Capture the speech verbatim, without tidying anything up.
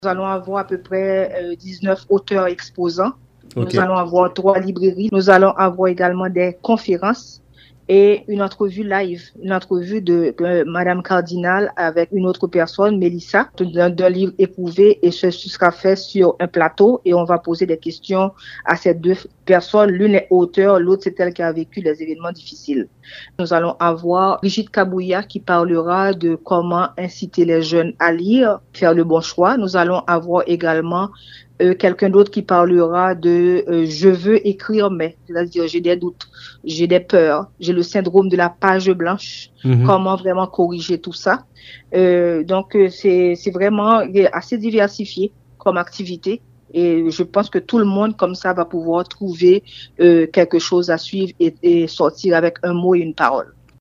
Nous allons avoir à peu près euh, dix-neuf auteurs exposants. Ok. Nous allons avoir trois librairies. Nous allons avoir également des conférences et une entrevue live, une entrevue de euh, Madame Cardinal avec une autre personne, Mélissa, d'un d'un livre éprouvé, et ce, ce sera fait sur un plateau et on va poser des questions à ces deux personnes. L'une est auteure, l'autre c'est elle qui a vécu des événements difficiles. Nous allons avoir Brigitte Kabouya qui parlera de comment inciter les jeunes à lire, faire le bon choix. Nous allons avoir également euh, quelqu'un d'autre qui parlera de euh, je veux écrire mais, c'est-à-dire j'ai des doutes, j'ai des peurs, j'ai le syndrome de la page blanche, Mhm. comment vraiment corriger tout ça. Euh, donc euh, c'est c'est vraiment assez diversifié comme activité. Et je pense que tout le monde, comme ça, va pouvoir trouver euh, quelque chose à suivre et, et sortir avec un mot et une parole.